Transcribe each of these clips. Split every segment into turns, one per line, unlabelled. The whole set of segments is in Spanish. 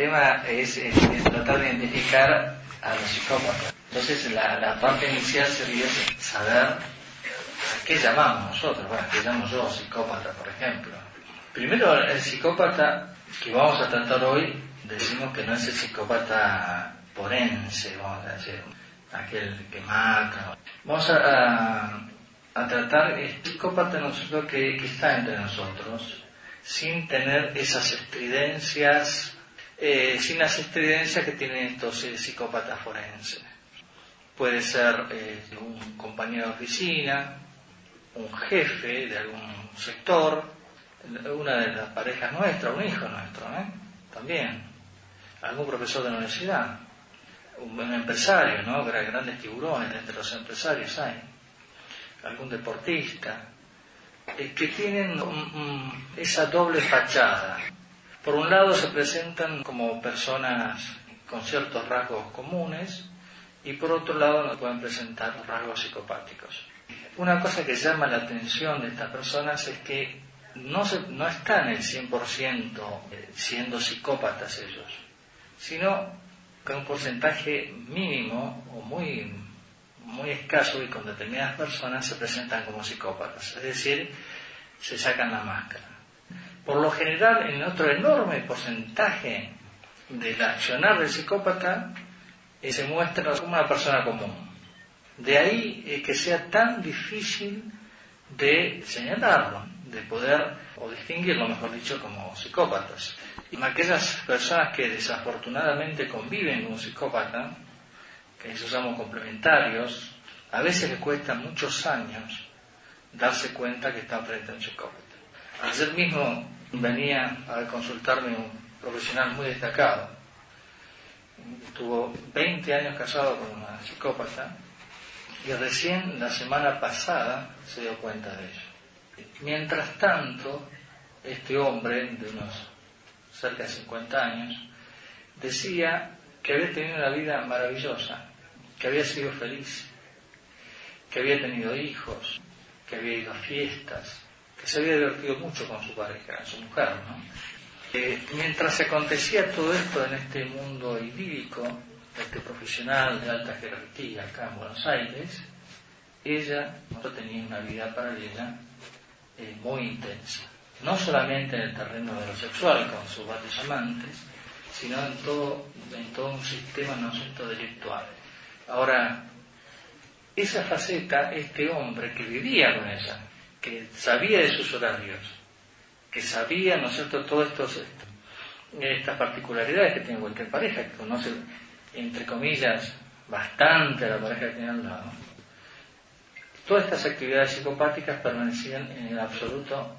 tema es tratar de identificar a los psicópatas. Entonces la parte inicial sería saber a qué llamamos nosotros. Bueno, ¿qué llamo yo psicópata, por ejemplo? Primero, el psicópata que vamos a tratar hoy, decimos que no es el psicópata forense, vamos a decir, aquel que mata. Vamos a tratar el psicópata nosotros que está entre nosotros, sin tener esas estridencias, sin las estridencias que tienen estos psicópatas forenses. Puede ser un compañero de oficina, un jefe de algún sector, una de las parejas nuestras, un hijo nuestro, también, algún profesor de la universidad, un empresario, ¿no? Grandes tiburones entre los empresarios hay, algún deportista, que tienen esa doble fachada. Por un lado se presentan como personas con ciertos rasgos comunes y por otro lado nos pueden presentar rasgos psicopáticos. Una cosa que llama la atención de estas personas es que no están el 100% siendo psicópatas ellos, sino que un porcentaje mínimo o muy escaso y con determinadas personas se presentan como psicópatas, es decir, se sacan la máscara. Por lo general, en otro enorme porcentaje del accionar del psicópata se muestra como una persona común. De ahí que sea tan difícil de señalarlo, de poder o distinguirlo, mejor dicho, como psicópatas. Y aquellas personas que desafortunadamente conviven con un psicópata, que esos llamamos complementarios, a veces les cuesta muchos años darse cuenta que están frente a un psicópata. Ayer mismo venía a consultarme un profesional muy destacado. Estuvo 20 años casado con una psicópata y recién la semana pasada se dio cuenta de ello. Mientras tanto, este hombre de unos cerca de 50 años decía que había tenido una vida maravillosa, que había sido feliz, que había tenido hijos, que había ido a fiestas, que se había divertido mucho con su pareja, su mujer, ¿no? Mientras acontecía todo esto en este mundo idílico, este profesional de alta jerarquía acá en Buenos Aires, ella no tenía una vida paralela muy intensa. No solamente en el terreno de lo sexual con sus varios amantes, sino en todo un sistema, ¿no es cierto?, delictual. Ahora, esa faceta, este hombre que vivía con ella, que sabía de sus horarios, que sabía, ¿no es cierto?, todas estas particularidades que tiene cualquier pareja, que conoce, entre comillas, bastante a la pareja que tiene al lado. Todas estas actividades psicopáticas permanecían en la absoluta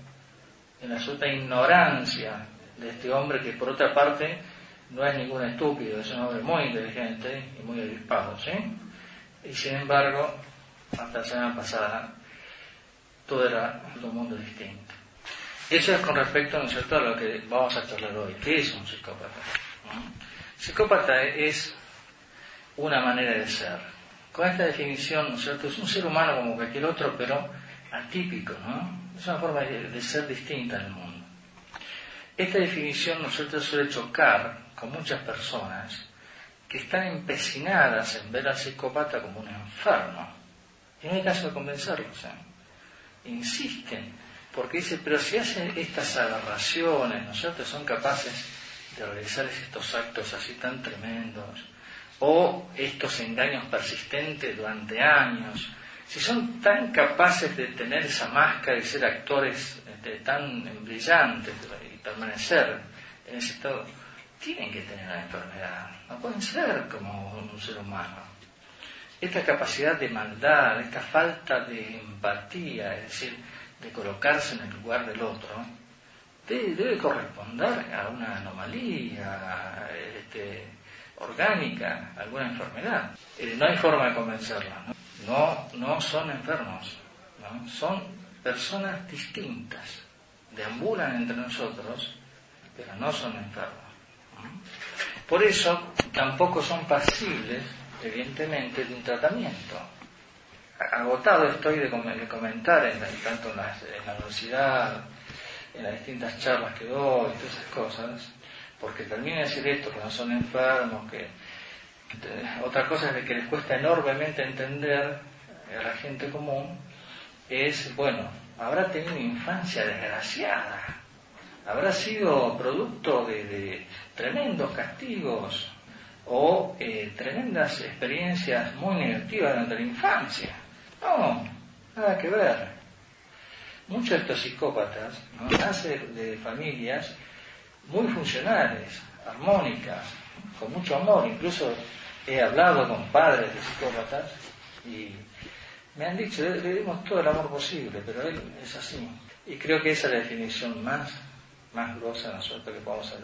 ignorancia de este hombre, que por otra parte no es ningún estúpido, es un hombre muy inteligente y muy avispado, ¿sí? Y sin embargo, hasta la semana pasada, todo era un mundo distinto. Eso es con respecto, ¿no es cierto?, a lo que vamos a charlar hoy. ¿Qué es un psicópata? Psicópata es una manera de ser. Con esta definición, ¿no es cierto?, es un ser humano como cualquier otro, pero atípico, ¿no? Es una forma de ser distinta en el mundo. Esta definición, ¿no es cierto?, suele chocar con muchas personas que están empecinadas en ver al psicópata como un enfermo. Y no hay caso de convencerlos, insisten, porque dicen, pero si hacen estas aberraciones, ¿no es cierto?, son capaces de realizar estos actos así tan tremendos, o estos engaños persistentes durante años, si son tan capaces de tener esa máscara y ser actores tan brillantes y permanecer en ese estado, tienen que tener una enfermedad, no pueden ser como un ser humano. Esta capacidad de maldad, esta falta de empatía, es decir, de colocarse en el lugar del otro, debe corresponder a una anomalía orgánica, alguna enfermedad. No hay forma de convencerla, no son enfermos, ¿no? Son personas distintas, deambulan entre nosotros, pero no son enfermos. Por eso tampoco son pasibles, evidentemente, de un tratamiento. Agotado estoy de comentar tanto en la universidad, en las distintas charlas que doy, todas esas cosas, porque terminen de decir esto, que no son enfermos, que... Otra cosa es que les cuesta enormemente entender a la gente común es, bueno, habrá tenido una infancia desgraciada, habrá sido producto de tremendos castigos o tremendas experiencias muy negativas durante la infancia. No, nada que ver. Muchos de estos psicópatas, ¿no?, nacen de familias muy funcionales, armónicas, con mucho amor. Incluso he hablado con padres de psicópatas y me han dicho, le dimos todo el amor posible, pero él es así. Y creo que esa es la definición más gruesa nosotros que podemos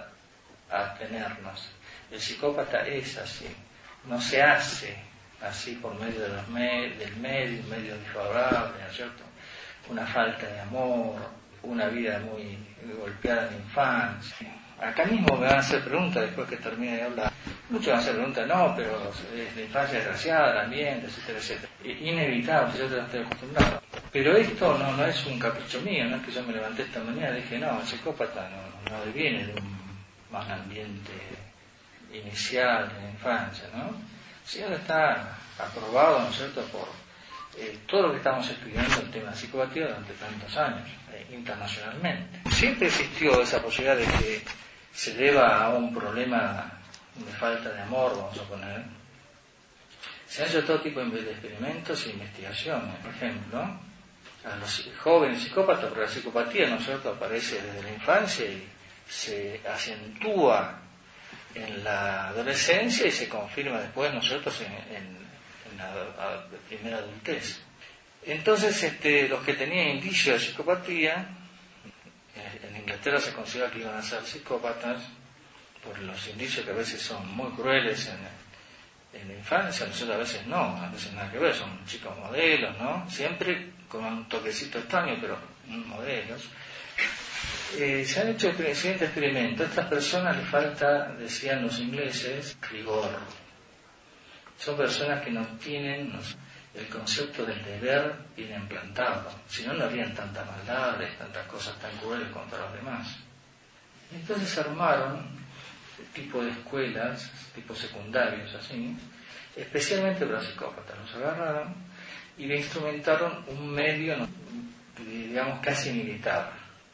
atenernos. El psicópata es así, no se hace así por medio de del medio desfavorable, ¿no es cierto? Una falta de amor, una vida muy golpeada en la infancia. Acá mismo me van a hacer preguntas después que termine de hablar. Muchos van a hacer preguntas, no, pero la infancia desgraciada, el ambiente, etcétera, etcétera. Inevitable, yo estoy acostumbrado. Pero esto no es un capricho mío, no es que yo me levanté esta mañana y dije, no, el psicópata no viene de un mal ambiente inicial de la infancia, ¿no? Sino que está aprobado, ¿no es cierto?, por todo lo que estamos estudiando el tema de psicopatía durante tantos años, internacionalmente. Siempre existió esa posibilidad de que se deba a un problema de falta de amor, vamos a poner. Se han hecho todo tipo de experimentos e investigaciones. Por ejemplo, a los jóvenes psicópatas, porque la psicopatía, ¿no es cierto?, aparece desde la infancia y se acentúa en la adolescencia y se confirma después, nosotros en la primera adultez. Entonces, los que tenían indicios de psicopatía, en Inglaterra se considera que iban a ser psicópatas por los indicios que a veces son muy crueles en la infancia, nosotros a veces no, a veces nada que ver, son chicos modelos, ¿no? Siempre con un toquecito extraño, pero modelos. Se han hecho siguiente experimento. A estas personas les falta, decían los ingleses, rigor. Son personas que no tienen el concepto del deber bien implantado. Si no, no harían tantas maldades, tantas cosas tan crueles contra los demás. Entonces armaron tipo de escuelas, tipo secundarios, así, especialmente para psicópatas. Los agarraron y le instrumentaron un medio, digamos, casi militar.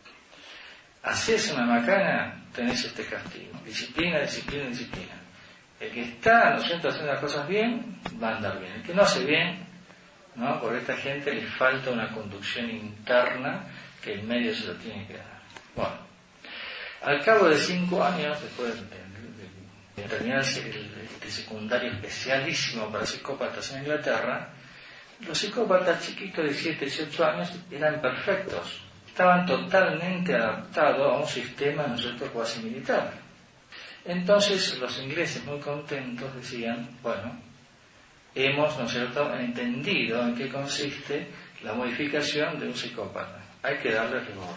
Haces una macana, tenés este castigo. Disciplina, disciplina, disciplina. El que está, ¿no es cierto?, haciendo las cosas bien, va a andar bien. El que no hace bien, ¿no?, por esta gente le falta una conducción interna que el medio se lo tiene que dar. Bueno, al cabo de 5 años, después de terminar el secundario especialísimo para psicópatas en Inglaterra, los psicópatas chiquitos de 7, 18 años eran perfectos. Estaban totalmente adaptados a un sistema, ¿no es cierto?, cuasi militar. Entonces los ingleses, muy contentos, decían, bueno, hemos, ¿no es cierto?, entendido en qué consiste la modificación de un psicópata. Hay que darle rigor.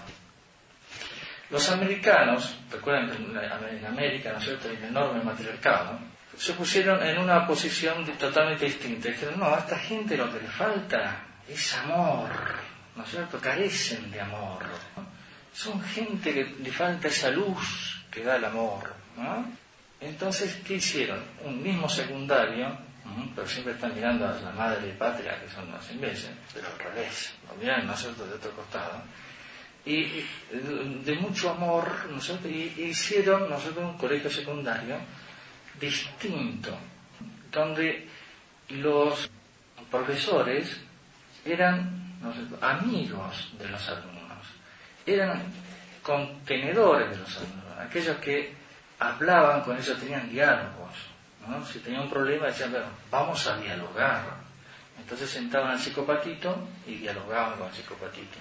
Los americanos, recuerden que en América, ¿no es cierto?, hay un enorme matriarcado, se pusieron en una posición totalmente distinta. Dijeron, no, a esta gente lo que le falta es amor, ¿no es cierto?, carecen de amor, ¿no? Son gente que le falta esa luz que da el amor, ¿no? Entonces, ¿qué hicieron? Un mismo secundario, pero siempre están mirando a la madre patria, que son los ingleses, pero al revés, lo miran, ¿no es cierto?, de otro costado, y de mucho amor, ¿no es cierto?, y hicieron, ¿no es cierto?, un colegio secundario distinto, donde los profesores eran, ¿no es cierto?, amigos de los alumnos, eran contenedores de los alumnos, aquellos que hablaban con ellos, tenían diálogos, ¿no? Si tenían un problema decían, bueno, vamos a dialogar. Entonces sentaban al psicopatito y dialogaban con el psicopatito.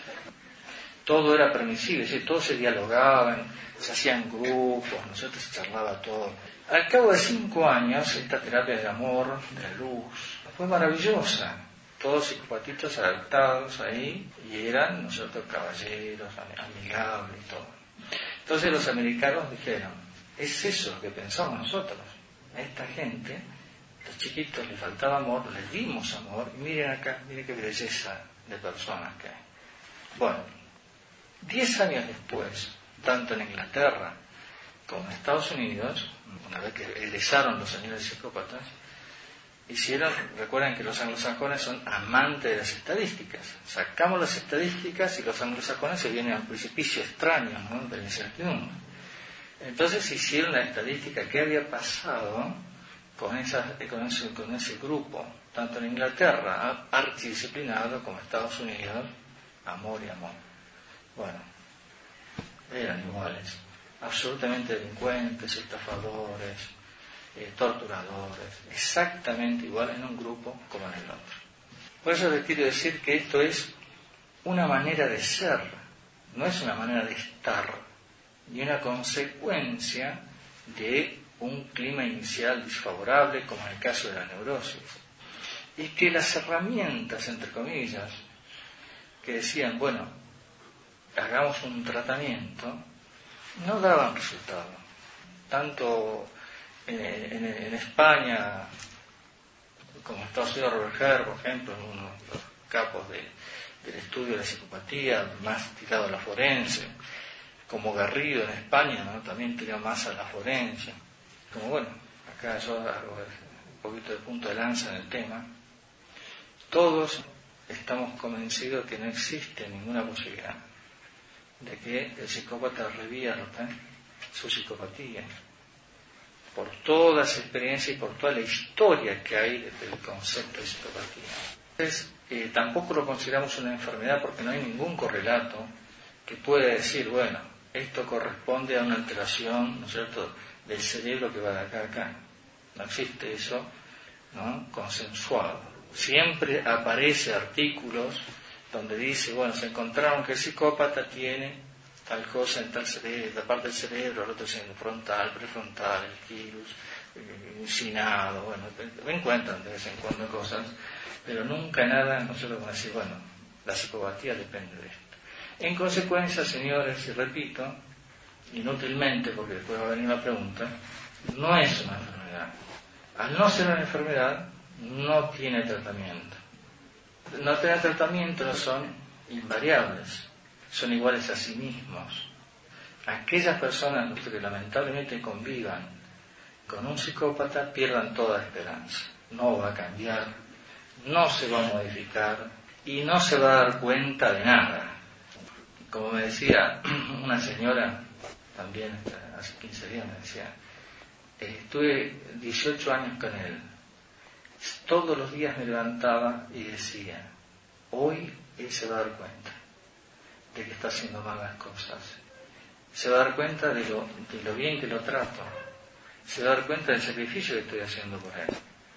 Todo era permisible, es decir, todos se dialogaban, se hacían grupos, nosotros se charlaba todo. Al cabo de 5 años, esta terapia del amor, de la luz, fue maravillosa. Todos psicopatitos adaptados ahí, y eran, nosotros, caballeros, amigables y todo. Entonces los americanos dijeron, es eso lo que pensamos nosotros. A esta gente, los chiquitos, les faltaba amor, les dimos amor, y miren acá, miren qué belleza de personas que hay. Bueno, 10 años después, tanto en Inglaterra como en Estados Unidos, una vez que egresaron los señores psicópatas, recuerden que los anglosajones son amantes de las estadísticas. Sacamos las estadísticas y los anglosajones se vienen a un precipicio extraño, ¿no?, de la incertidumbre. Entonces hicieron la estadística qué había pasado con ese grupo, tanto en Inglaterra, archidisciplinado, como en Estados Unidos, amor y amor. Bueno, eran iguales, absolutamente delincuentes, estafadores, torturadores, exactamente igual en un grupo como en el otro. Por eso les quiero decir que esto es una manera de ser, no es una manera de estar, ni una consecuencia de un clima inicial desfavorable, como en el caso de la neurosis. Y que las herramientas, entre comillas, que decían, bueno, hagamos un tratamiento, no daban resultado. Tanto en España, como en Estados Unidos, Robert Herr, por ejemplo, uno de los capos del estudio de la psicopatía, más tirado a la forense, como Garrido en España, ¿no?, también tira más a la forense. Como bueno, acá yo hago un poquito de punto de lanza en el tema. Todos estamos convencidos que no existe ninguna posibilidad de que el psicópata revierta su psicopatía, por toda esa experiencia y por toda la historia que hay del concepto de psicopatía. Entonces, tampoco lo consideramos una enfermedad porque no hay ningún correlato que pueda decir, bueno, esto corresponde a una alteración, ¿no es cierto?, del cerebro que va de acá a acá. No existe eso, ¿no?, consensuado. Siempre aparece artículos donde dice, bueno, se encontraron que el psicópata tiene tal cosa en tal cerebro, la parte del cerebro, el otro es el frontal, prefrontal, el gyrus, sinado, bueno, encuentran de vez en cuando cosas, pero nunca nada, no sé cómo decir, bueno, la psicopatía depende de esto. En consecuencia, señores, y repito, inútilmente, porque después va a venir una pregunta, no es una enfermedad. Al no ser una enfermedad, no tiene tratamiento. No tener tratamiento no son invariables, son iguales a sí mismos. Aquellas personas que lamentablemente convivan con un psicópata pierdan toda esperanza. No va a cambiar, no se va a modificar y no se va a dar cuenta de nada. Como me decía una señora, también hace 15 días me decía, estuve 18 años con él. Todos los días me levantaba y decía, hoy él se va a dar cuenta de que está haciendo malas cosas. Se va a dar cuenta de lo bien que lo trato. Se va a dar cuenta del sacrificio que estoy haciendo por él.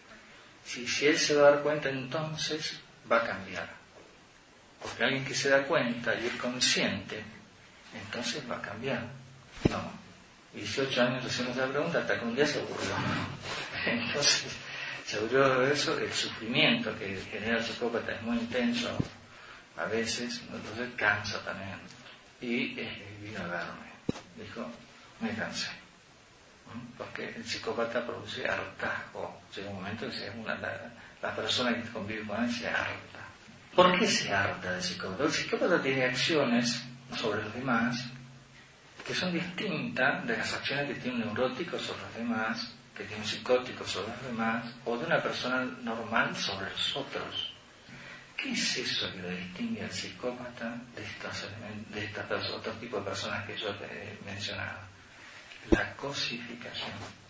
Si él se va a dar cuenta, entonces va a cambiar. Porque alguien que se da cuenta y es consciente, entonces va a cambiar. No. 18 años haciendo esa pregunta hasta que un día se aburrió. Entonces, se aburrió de eso, el sufrimiento que genera el psicópata es muy intenso a veces, entonces cansa también. Y vino a verme. Dijo, me cansé. Porque el psicópata produce hartazgo. Llega un momento que la persona que convive con él se harta. ¿Por qué se harta del psicópata? El psicópata tiene acciones sobre los demás que son distintas de las acciones que tiene un neurótico sobre los demás, que tiene un psicótico sobre los demás, o de una persona normal sobre los otros. ¿Qué es eso que lo distingue al psicópata de estas otro tipo de personas que yo he mencionado? La cosificación.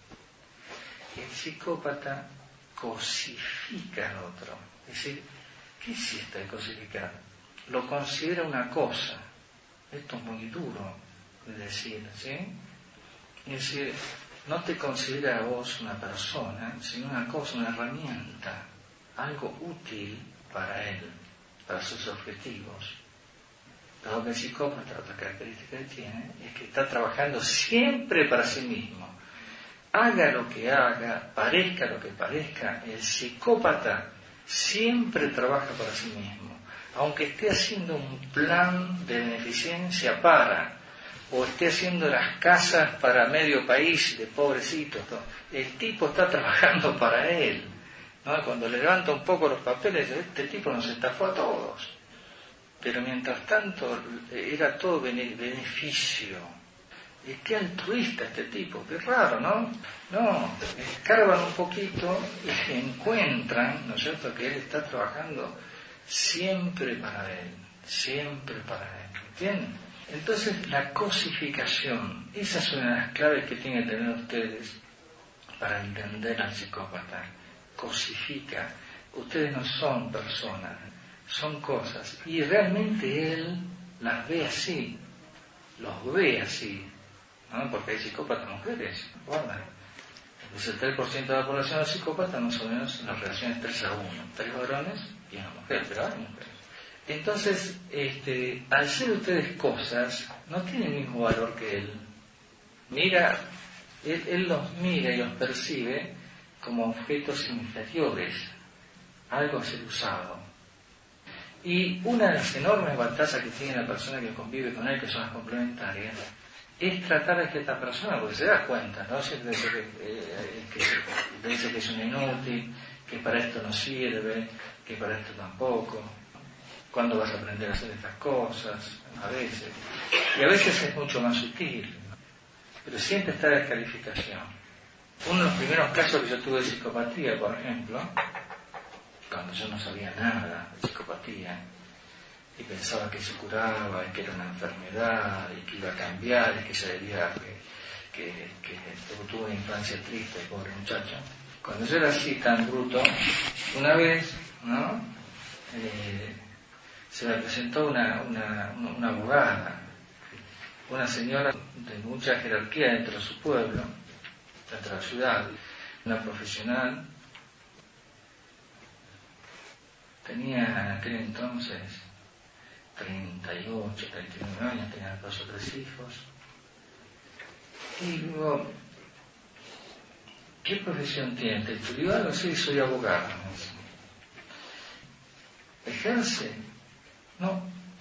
El psicópata cosifica al otro. Es decir, ¿qué es esto de cosificar? Lo considera una cosa. Esto es muy duro de decir, ¿sí? Es decir, no te considera a vos una persona, sino una cosa, una herramienta, algo útil para él, para sus objetivos. Pero el psicópata, otra característica que tiene, es que está trabajando siempre para sí mismo. Haga lo que haga, parezca lo que parezca, el psicópata siempre trabaja para sí mismo. Aunque esté haciendo un plan de beneficencia o esté haciendo las casas para medio país de pobrecitos, el tipo está trabajando para él, ¿no? Cuando le levanta un poco los papeles, este tipo nos estafó a todos. Pero mientras tanto era todo beneficio. qué altruista este tipo, qué raro, ¿no? No, escarban un poquito y encuentran, ¿no es cierto?, que él está trabajando siempre para él, ¿entienden? Entonces, la cosificación, esa es una de las claves que tienen que tener ustedes para entender al psicópata. Cosifica. Ustedes no son personas, son cosas. Y realmente él las ve así, los ve así, ¿no? Porque hay psicópatas mujeres, guarda. Pues el 3% de la población es psicópata, más o menos en las relaciones 3-1, 3 varones y una mujer, pero hay mujeres. Entonces, al ser ustedes cosas, no tienen el mismo valor que él. Mira, él los mira y los percibe como objetos inferiores, algo a ser usado. Y una de las enormes batallas que tiene la persona que convive con él, que son las complementarias, es tratar de que esta persona, porque se da cuenta, ¿no? Siempre dice que es un inútil, que para esto no sirve, que para esto tampoco. ¿Cuándo vas a aprender a hacer estas cosas? A veces. Y a veces es mucho más sutil, ¿no? Pero siempre está la descalificación. Uno de los primeros casos que yo tuve de psicopatía, por ejemplo, cuando yo no sabía nada de psicopatía, y pensaba que se curaba, y que era una enfermedad, y que iba a cambiar, y que se debía, que tuvo una infancia triste, pobre muchacho. Cuando yo era así tan bruto, una vez, ¿no? Se me presentó una abogada, una señora de mucha jerarquía dentro de su pueblo, dentro de la ciudad, una profesional. Tenía en aquel entonces 38, 39 años, tenía 2 o 3 hijos. Y digo, ¿qué profesión tiene? ¿Te estudió algo? Sí, soy abogado. ¿Ejerce? No.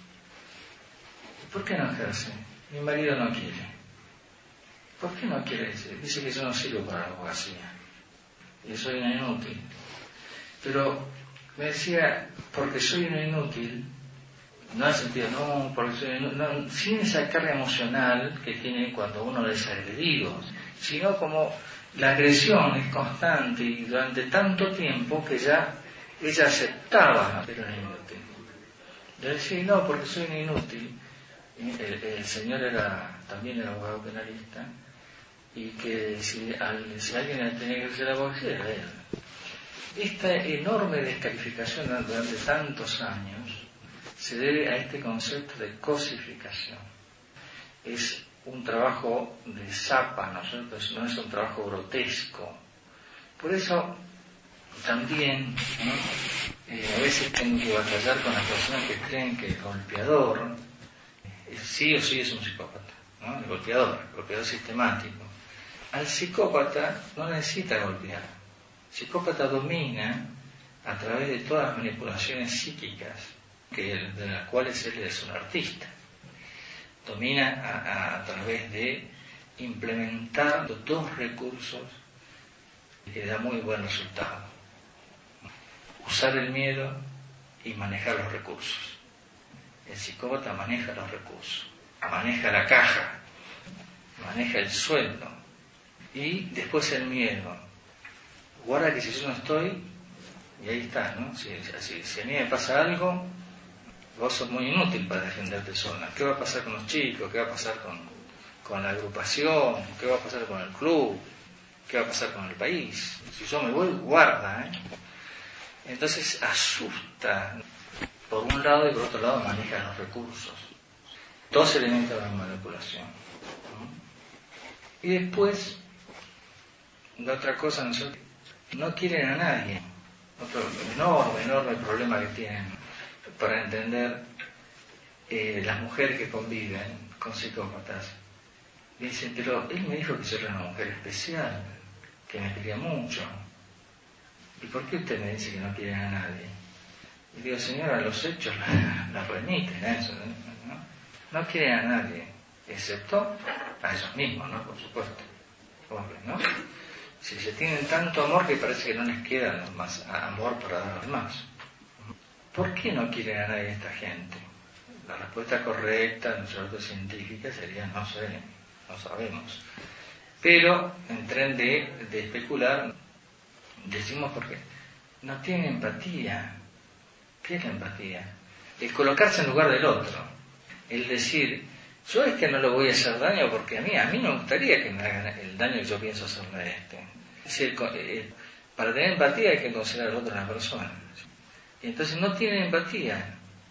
¿Por qué no ejerce? Mi marido no quiere. ¿Por qué no quiere? Dice que yo no sirvo para la abogacía. Y soy una inútil. Pero me decía, porque soy una inútil, no en el sentido, no, porque soy inútil, no, sin esa carga emocional que tiene cuando uno es agredido, sino como la agresión es constante y durante tanto tiempo que ya ella aceptaba ser una inútil. Yo decía, no, porque soy una inútil. El señor también era abogado penalista, y que si alguien tenía que ser abogado, era él. Esta enorme descalificación durante tantos años se debe a este concepto de cosificación. Es un trabajo de zapa, ¿no es cierto? No es un trabajo grotesco. Por eso también, ¿no? A veces tengo que batallar con las personas que creen que el golpeador sí o sí es un psicópata, ¿no? El golpeador sistemático. Al psicópata no necesita golpear. El psicópata domina a través de todas las manipulaciones psíquicas de las cuales él es un artista. Domina a través de implementar 2 recursos que da muy buen resultado. Usar el miedo y manejar los recursos. El psicópata maneja los recursos, maneja la caja, maneja el sueldo y después el miedo. Guarda que si yo no estoy, y ahí está, ¿no? Si a mí me pasa algo, vos sos muy inútil para defenderte sola. ¿Qué va a pasar con los chicos? ¿Qué va a pasar con la agrupación? ¿Qué va a pasar con el club? ¿Qué va a pasar con el país? Si yo me voy, guarda, ¿eh? Entonces asusta por un lado y por otro lado maneja los recursos. 2 elementos de la manipulación. Y después, la otra cosa, no quieren a nadie. Otro enorme problema que tienen para entender las mujeres que conviven con psicópatas. Dicen, pero él me dijo que yo era una mujer especial, que me quería mucho. ¿Y por qué usted me dice que no quieren a nadie? Y digo, señora, los hechos la remiten a eso, ¿no? No quieren a nadie, excepto a ellos mismos, ¿no? Por supuesto. Hombres, ¿no? Si se tienen tanto amor que parece que no les queda más amor para dar a los demás. ¿Por qué no quieren a nadie esta gente? La respuesta correcta, ¿no es cierto?, científica sería, no sé, no sabemos. Pero en tren de especular, decimos porque no tiene empatía. ¿Qué es la empatía? El colocarse en lugar del otro. El decir, yo a este no le voy a hacer daño porque a mí no me gustaría que me hagan el daño que yo pienso hacerle a este. Es decir, para tener empatía hay que considerar al otro una persona. Y entonces no tienen empatía.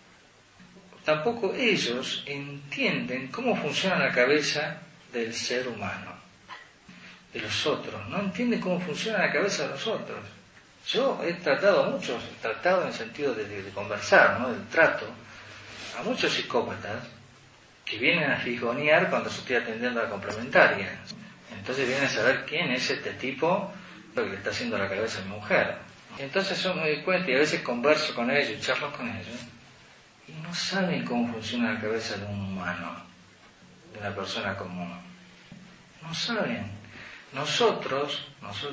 Tampoco ellos entienden cómo funciona la cabeza del ser humano, de los otros. No entienden cómo funciona la cabeza de los otros. Yo he tratado en el sentido de conversar, ¿no? Del trato, a muchos psicópatas que vienen a fijonear cuando yo estoy atendiendo a la complementaria. Entonces vienen a saber quién es este tipo que le está haciendo la cabeza a mi mujer. Entonces yo me doy cuenta y a veces converso con ellos, charlo con ellos, y no saben cómo funciona la cabeza de un humano, de una persona común. No saben. Nosotros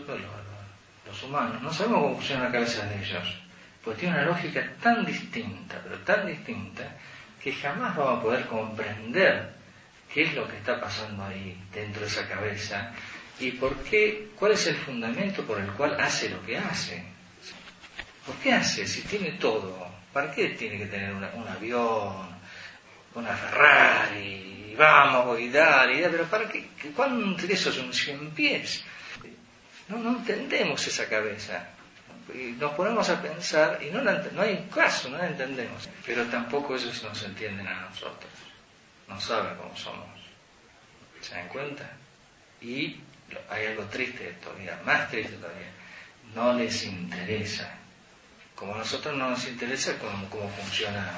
los humanos, no sabemos cómo funciona la cabeza de ellos, porque tiene una lógica tan distinta, pero tan distinta, que jamás vamos a poder comprender qué es lo que está pasando ahí dentro de esa cabeza y cuál es el fundamento por el cual hace lo que hace. ¿Por qué hace? Si tiene todo, ¿para qué tiene que tener un avión, una Ferrari, y vamos, y dale, pero para qué? ¿Cuánto de eso son 100 pies? No entendemos esa cabeza. Y nos ponemos a pensar y no hay caso, no la entendemos. Pero tampoco ellos nos entienden a nosotros. No saben cómo somos. ¿Se dan cuenta? Y hay algo triste todavía, más triste todavía. No les interesa. Como a nosotros no nos interesa cómo funciona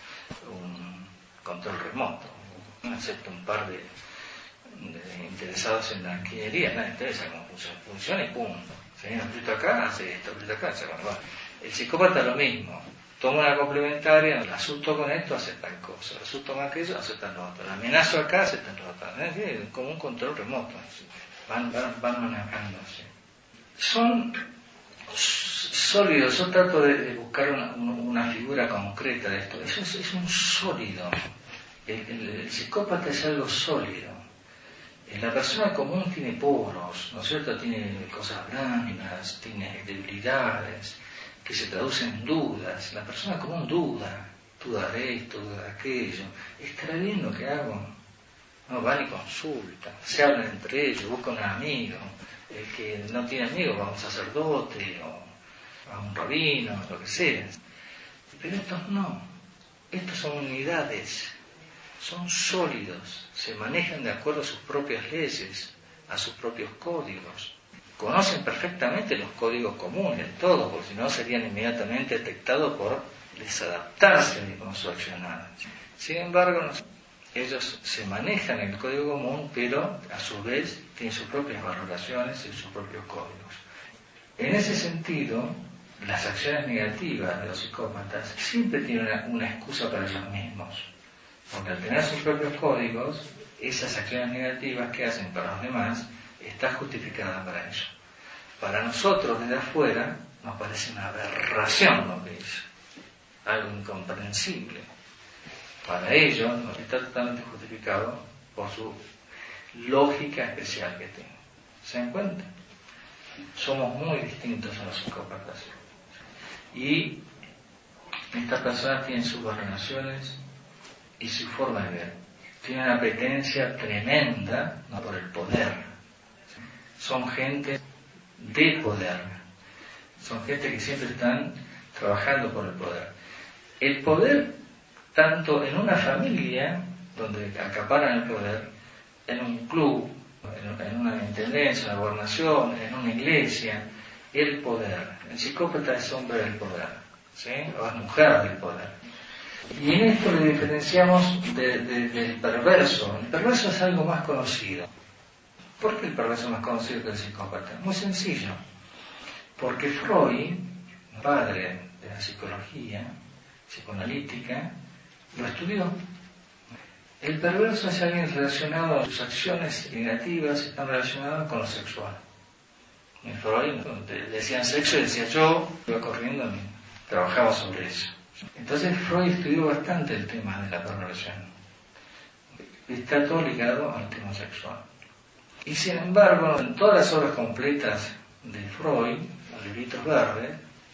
un control remoto. Excepto un par de interesados en la ingeniería, nada interesa cómo funciona y punto. Si aprieto acá, hace esto, aprieto acá, hace bueno. El psicópata lo mismo. Toma una complementaria, la asusto con esto, hace tal cosa. La asusto con aquello, hace tal otra. La amenazo acá, hace tal otra. Es como un control remoto. Van manejándose. Son sólidos. Yo trato de buscar una figura concreta de esto. Eso es un sólido. El psicópata es algo sólido. La persona común tiene poros, ¿no es cierto? Tiene cosas blandas, tiene debilidades que se traducen en dudas. La persona común duda de esto, duda de aquello. ¿Estará bien lo que hago? No, van y consultan, se hablan entre ellos, buscan un amigo. El que no tiene amigos va a un sacerdote o a un rabino, lo que sea. Pero estos no. Estos son unidades. Son sólidos, se manejan de acuerdo a sus propias leyes, a sus propios códigos. Conocen perfectamente los códigos comunes, todos, porque si no serían inmediatamente detectados por desadaptarse con su accionar. Sin embargo, ellos se manejan en el código común, pero a su vez tienen sus propias valoraciones y sus propios códigos. En ese sentido, las acciones negativas de los psicópatas siempre tienen una excusa para ellos mismos. Porque al tener sus propios códigos, esas acciones negativas que hacen para los demás, está justificada para ellos. Para nosotros, desde afuera, nos parece una aberración lo que hizo, algo incomprensible. Para ellos, está totalmente justificado por su lógica especial que tienen. ¿Se dan cuenta? Somos muy distintos a los psicópatas. Y estas personas tienen sus valoraciones y su forma de ver. Tienen una apetencia tremenda, ¿no?, por el poder. Son gente de poder. Son gente que siempre están trabajando por el poder. El poder, tanto en una familia, donde acaparan el poder, en un club, en una intendencia, en una gobernación, en una iglesia, el poder. El psicópata es hombre del poder, ¿sí? O es mujer del poder. Y en esto le diferenciamos del perverso. El perverso es algo más conocido. ¿Por qué el perverso es más conocido que el psicópata? Muy sencillo. Porque Freud, padre de la psicología psicoanalítica, lo estudió. El perverso es alguien relacionado a sus acciones negativas, están relacionadas con lo sexual. En Freud decían sexo y decía yo, iba corriendo y trabajaba sobre eso. Entonces Freud estudió bastante el tema de la perversión. está todo ligado al tema sexual. Y sin embargo, en todas las obras completas de Freud, los libritos verdes,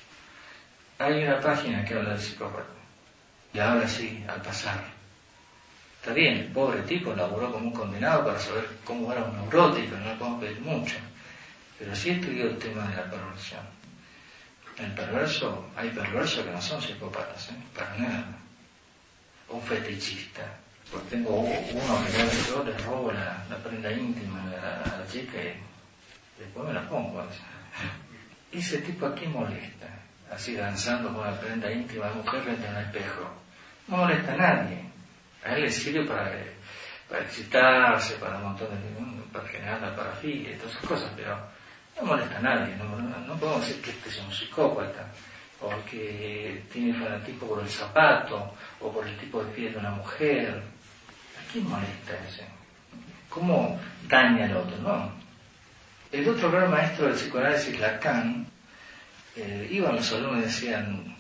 hay una página que habla del psicópata. Y habla así, al pasar. Está bien, el pobre tipo laburó como un condenado para saber cómo era un neurótico, no le podemos pedir mucho. Pero sí estudió el tema de la perversión. El perverso, hay perversos que no son psicópatas, para nada. Un fetichista. Porque tengo uno que yo le robo la prenda íntima a la chica y después me la pongo. Ese tipo aquí molesta, así danzando con la prenda íntima de mujer frente a un espejo. No molesta a nadie. A él le sirve para excitarse, para un montón de, para generar la parafilia y todas esas cosas, pero no molesta a nadie. No podemos decir que este es un psicópata, o que tiene fanatismo por el zapato, o por el tipo de piel de una mujer. ¿A quién molesta ese? ¿Cómo daña al otro? No. El otro gran maestro del psicoanálisis, Lacan, iban los alumnos y decían: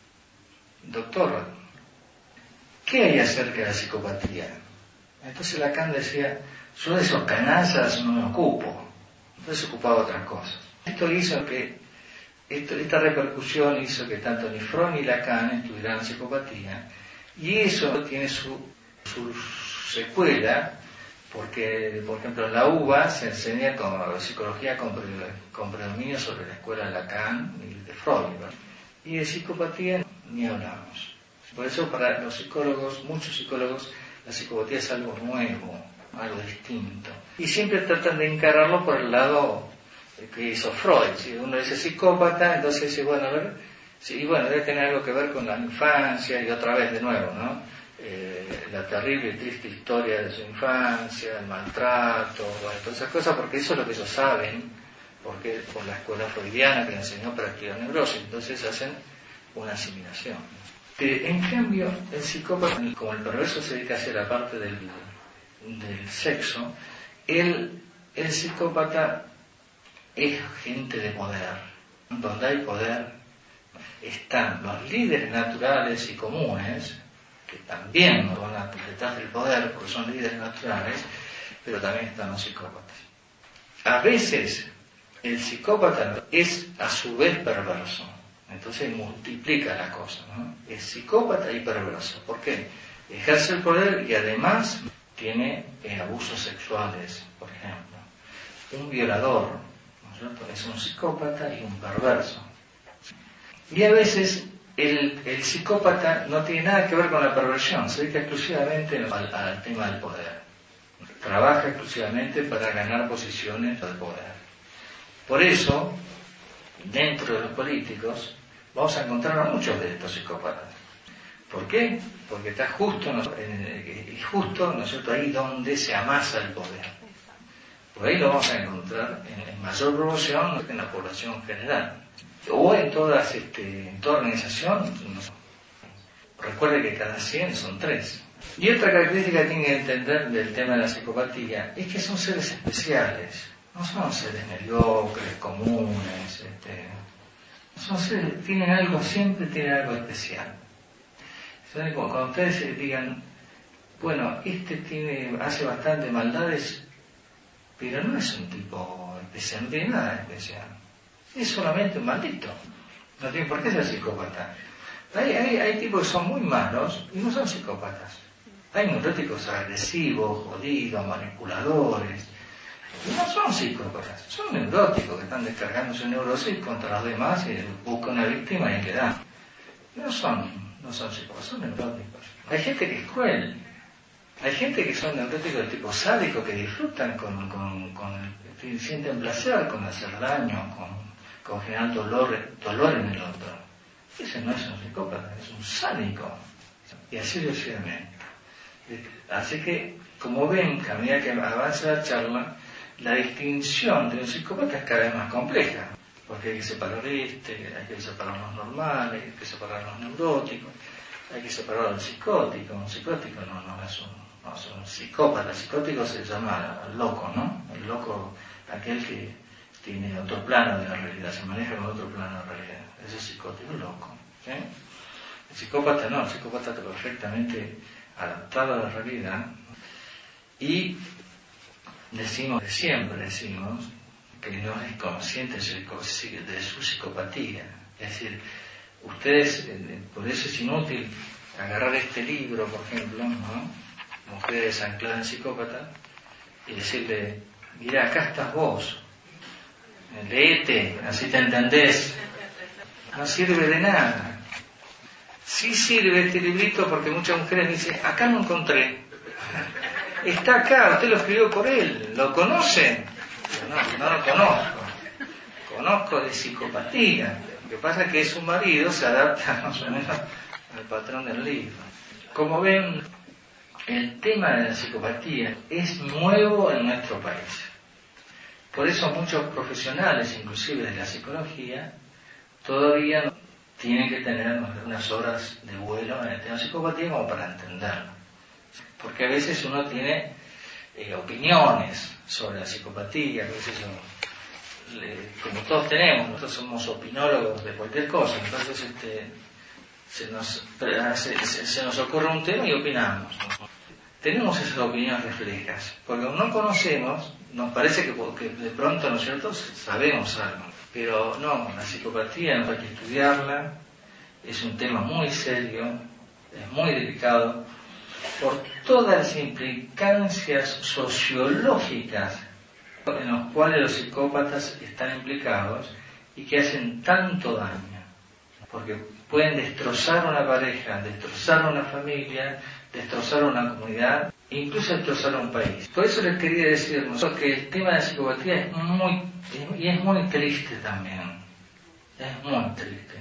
doctor, ¿qué hay acerca de la psicopatía? Entonces Lacan decía: yo de esos canallas no me ocupo. Entonces se ocupaba de otras cosas. Esto hizo que, esta repercusión hizo que tanto ni Freud ni Lacan estudiaran psicopatía, y eso tiene su secuela, porque, por ejemplo, en la UBA se enseña psicología con predominio sobre la escuela de Lacan y de Freud, ¿no? Y de psicopatía ni hablamos. Por eso para los psicólogos, muchos psicólogos, la psicopatía es algo nuevo, algo distinto. Y siempre tratan de encararlo por el lado que hizo Freud. Si uno dice psicópata, entonces dice, bueno, a ver, sí, bueno, debe tener algo que ver con la infancia, y otra vez de nuevo, ¿no? La terrible y triste historia de su infancia, el maltrato, bueno, todas esas cosas, porque eso es lo que ellos saben, porque por la escuela freudiana que le enseñó para estudiar neurosis, entonces hacen una asimilación. En cambio, el psicópata, como el perverso se dedica hacia la parte del sexo, el psicópata es gente de poder. Donde hay poder están los líderes naturales y comunes, que también no van a detrás del poder porque son líderes naturales, pero también están los psicópatas. A veces el psicópata es a su vez perverso, entonces multiplica la cosa, ¿no? Es psicópata y perverso. ¿Por qué? Ejerce el poder y además tiene abusos sexuales, por ejemplo. Un violador, ¿no es cierto?, es un psicópata y un perverso. Y a veces el psicópata no tiene nada que ver con la perversión, se dedica exclusivamente al tema del poder. Trabaja exclusivamente para ganar posiciones de poder. Por eso, dentro de los políticos, vamos a encontrar a muchos de estos psicópatas. ¿Por qué? Porque está justo, ¿no es cierto?, ahí donde se amasa el poder. Por ahí lo vamos a encontrar en mayor proporción en la población general. O en toda organización, no sé. Recuerde que cada 100 son 3. Y otra característica que tienen que entender del tema de la psicopatía es que son seres especiales, no son seres mediocres, comunes, son seres, siempre tienen algo especial. Cuando ustedes digan, bueno, hace bastante maldades, pero no es un tipo especial, no tiene nada especial. Es solamente un maldito. No tiene por qué ser psicópata. Hay tipos que son muy malos y no son psicópatas. Hay neuróticos agresivos, jodidos, manipuladores. Y no son psicópatas. Son neuróticos que están descargando su neurosis contra los demás y buscan una víctima y le dan. No son psicópatas, son neuróticos. Hay gente que es cruel. Hay gente que son neuróticos de tipo sádico, que disfrutan sienten placer con hacer daño, con generar dolor en el otro. Ese no es un psicópata, es un sádico. Y así sucesivamente. Así que, como ven, a medida que avanza la charla, la distinción de un psicópata es cada vez más compleja. Porque hay que separar hay que separar los normales, hay que separar los neuróticos, hay que separar al psicótico. Un psicótico no es un psicópata. El psicótico se llama loco, ¿no? El loco, aquel que tiene otro plano de la realidad, se maneja con otro plano de la realidad. Ese es psicótico, loco. ¿Sí? El psicópata no, el psicópata está perfectamente adaptado a la realidad Y siempre decimos que no es consciente de su psicopatía. Es decir, ustedes, por eso es inútil agarrar este libro, por ejemplo, ¿no? Mujeres ancladas en psicópata, y decirle, mira, acá estás vos, léete, así te entendés. No sirve de nada. Sí sirve este librito porque muchas mujeres me dicen, acá lo encontré. Está acá, usted lo escribió por él, ¿lo conoce? No lo conozco. Conozco de psicopatía. Lo que pasa es que su marido se adapta más o menos al patrón del libro. Como ven, el tema de la psicopatía es nuevo en nuestro país. Por eso muchos profesionales, inclusive de la psicología, todavía tienen que tener unas horas de vuelo en el tema de psicopatía como para entenderlo. Porque a veces uno tiene opiniones sobre la psicopatía, a veces como todos tenemos, nosotros somos opinólogos de cualquier cosa, entonces se nos ocurre un tema y opinamos, ¿no? Tenemos esas opiniones reflejas, porque como no conocemos, nos parece que de pronto, ¿no es cierto?, sabemos algo. Pero no, la psicopatía no hay que estudiarla, es un tema muy serio, es muy delicado, por todas las implicancias sociológicas en las cuales los psicópatas están implicados y que hacen tanto daño, porque pueden destrozar una pareja, destrozar una familia, destrozar una comunidad, e incluso destrozar un país. Por eso les quería decir que el tema de la psicopatía es muy triste también, es muy triste.